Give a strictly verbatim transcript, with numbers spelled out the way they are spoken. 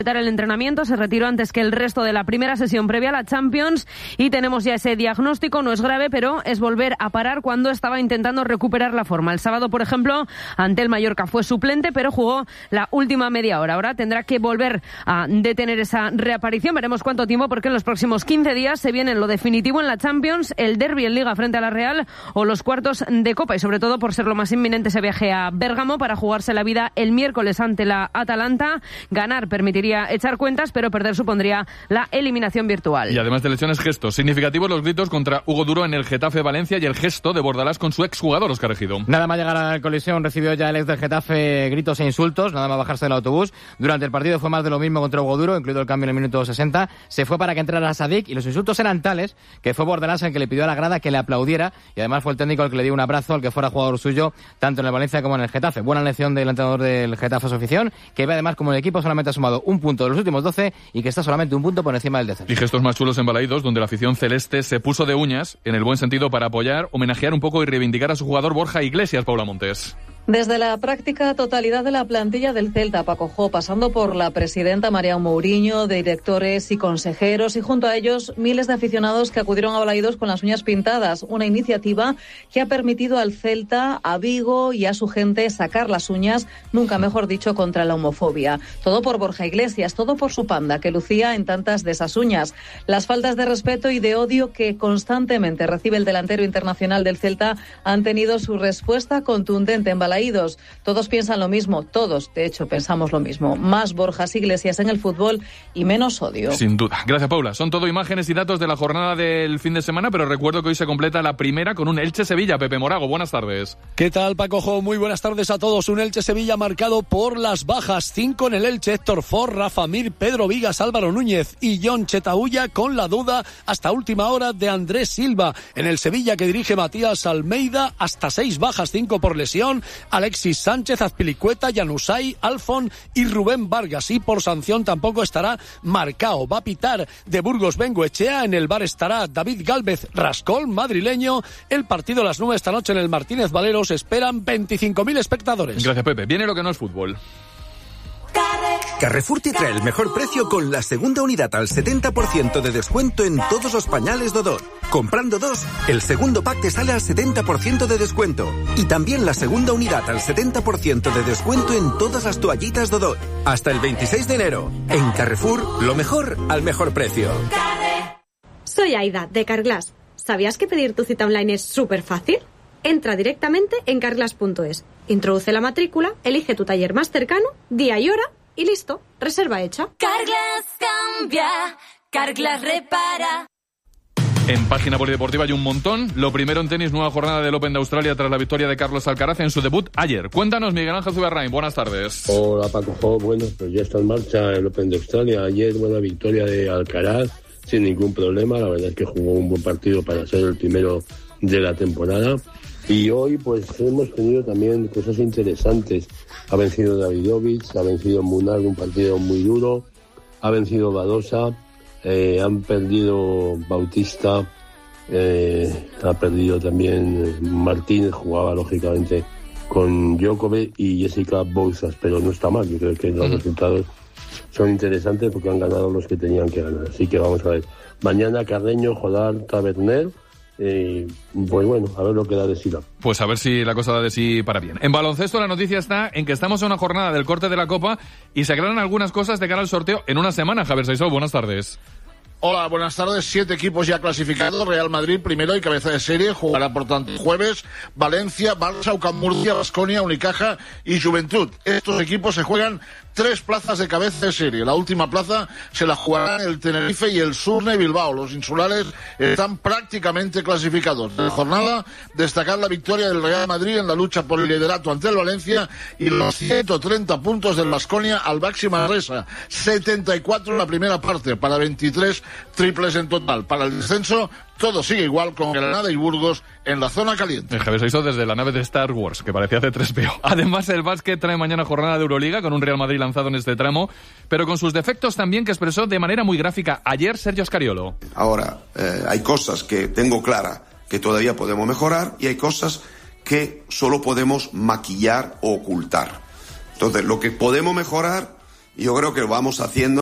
completar el entrenamiento, se retiró antes que el resto de la primera sesión previa a la Champions y tenemos ya ese diagnóstico, no es grave, pero es volver a parar cuando estaba intentando recuperar la forma. El sábado, por ejemplo, ante el Mallorca fue suplente, pero jugó la última media hora. Ahora tendrá que volver a detener esa reaparición. Veremos cuánto tiempo, porque en los próximos quince días se viene lo definitivo en la Champions, el derbi en Liga frente a la Real o los cuartos de Copa, y sobre todo por ser lo más inminente ese viaje a Bérgamo para jugarse la vida el miércoles ante la Atalanta. Ganar permitiría echar cuentas, pero perder supondría la eliminación virtual. Y además de lesiones, gestos significativos, los gritos contra Hugo Duro en el Getafe Valencia y el gesto de Bordalás con su exjugador Óscar Ejido. Nada más llegar a la colisión recibió ya el ex del Getafe gritos e insultos, nada más bajarse del autobús. Durante el partido fue más de lo mismo contra Hugo Duro, incluido el cambio en el minuto sesenta. Se fue para que entrara Sadik y los insultos eran tales que fue Bordalás el que le pidió a la grada que le aplaudiera, y además fue el técnico el que le dio un abrazo al que fuera jugador suyo, tanto en el Valencia como en el Getafe. Buena lección del entrenador del Getafe a su afición, que ve además como el equipo solamente ha sumado un punto de los últimos doce y que está solamente un punto por encima del descenso. Y gestos más chulos en Balaídos, donde la afición celeste se puso de uñas, en el buen sentido, para apoyar, homenajear un poco y reivindicar a su jugador Borja Iglesias. Paula Montes. Desde la práctica totalidad de la plantilla del Celta, Paco Jo, pasando por la presidenta María Mourinho, directores y consejeros, y junto a ellos miles de aficionados que acudieron a Balaídos con las uñas pintadas. Una iniciativa que ha permitido al Celta, a Vigo y a su gente sacar las uñas, nunca mejor dicho, contra la homofobia. Todo por Borja Iglesias, todo por su panda, que lucía en tantas de esas uñas. Las faltas de respeto y de odio que constantemente recibe el delantero internacional del Celta han tenido su respuesta contundente en Balaídos. Todos piensan lo mismo, todos, de hecho, pensamos lo mismo. Más Borjas Iglesias en el fútbol y menos odio. Sin duda. Gracias, Paula. Son todo imágenes y datos de la jornada del fin de semana, pero recuerdo que hoy se completa la primera con un Elche-Sevilla. Pepe Morago, buenas tardes. ¿Qué tal, Paco Jo? Muy buenas tardes a todos. Un Elche-Sevilla marcado por las bajas. Cinco en el Elche: Héctor Ford, Rafa Mir, Pedro Vigas, Álvaro Núñez y John Chetaulla, con la duda hasta última hora de Andrés Silva. En el Sevilla, que dirige Matías Almeida, hasta seis bajas, cinco por lesión: Alexis Sánchez, Azpilicueta, Januzaj, Alfon y Rubén Vargas. Y por sanción tampoco estará Marcao. Va a pitar de Burgos Bengoechea. En el bar estará David Gálvez Rascol, madrileño. El partido a las nueve esta noche en el Martínez Valero. Se esperan veinticinco mil espectadores. Gracias, Pepe. Viene lo que no es fútbol. Carrefour te trae el mejor precio con la segunda unidad al setenta por ciento de descuento en todos los pañales Dodot. Comprando dos, el segundo pack te sale al setenta por ciento de descuento. Y también la segunda unidad al setenta por ciento de descuento en todas las toallitas Dodot. Hasta el veintiséis de enero. En Carrefour, lo mejor al mejor precio. Soy Aida, de Carglass. ¿Sabías que pedir tu cita online es súper fácil? Entra directamente en carglass punto es. Introduce la matrícula, elige tu taller más cercano, día y hora, y listo, reserva hecha. Carglass cambia, Carglass repara. En página polideportiva hay un montón. Lo primero en tenis, nueva jornada del Open de Australia tras la victoria de Carlos Alcaraz en su debut ayer. Cuéntanos, Miguel Ángel Zuberrain, buenas tardes. Hola, Paco Jo. Bueno, pues ya está en marcha el Open de Australia. Ayer, buena victoria de Alcaraz, sin ningún problema. La verdad es que jugó un buen partido para ser el primero de la temporada. Y hoy pues hemos tenido también cosas interesantes. Ha vencido Davidovich, ha vencido Munar, un partido muy duro, ha vencido Badosa, eh, han perdido Bautista, eh, ha perdido también Martínez, jugaba lógicamente con Djokovic, y Jessica Bouzas, pero no está mal. Yo creo que los uh-huh. resultados son interesantes porque han ganado los que tenían que ganar. Así que vamos a ver. Mañana Carreño, Jodar, Taberner. Eh, pues bueno, a ver lo que da de sí. Pues a ver si la cosa da de sí para bien. En baloncesto la noticia está en que estamos en una jornada del corte de la Copa y se aclaran algunas cosas de cara al sorteo en una semana. Javier Saizó, buenas tardes. Hola, buenas tardes. Siete equipos ya clasificados. Real Madrid primero y cabeza de serie. Jugará, por tanto, jueves. Valencia, Barça, UCAM Murcia, Baskonia, Unicaja y Juventud. Estos equipos se juegan tres plazas de cabeza de serie. La última plaza se la jugarán el Tenerife y el Surne Bilbao. Los insulares están prácticamente clasificados. En la jornada, destacar la victoria del Real Madrid en la lucha por el liderato ante el Valencia y los ciento treinta puntos del Baskonia al Baxi Manresa. setenta y cuatro en la primera parte para veintitrés triples en total. Para el descenso, todo sigue igual con Granada y Burgos en la zona caliente. El Javier se hizo desde la nave de Star Wars, que parecía C tres P O. Además, el básquet trae mañana jornada de Euroliga con un Real Madrid lanzado en este tramo, pero con sus defectos también, que expresó de manera muy gráfica ayer Sergio Scariolo. Ahora, eh, hay cosas que tengo clara que todavía podemos mejorar y hay cosas que solo podemos maquillar o ocultar. Entonces, lo que podemos mejorar, yo creo que lo vamos haciendo.